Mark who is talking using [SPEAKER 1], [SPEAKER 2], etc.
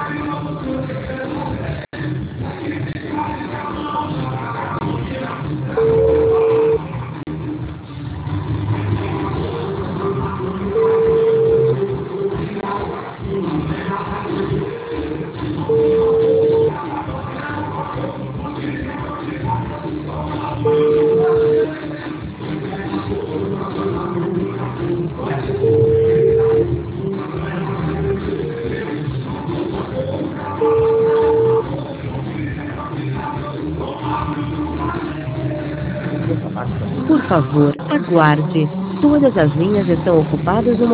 [SPEAKER 1] Por favor, aguarde. Todas as linhas estão ocupadas no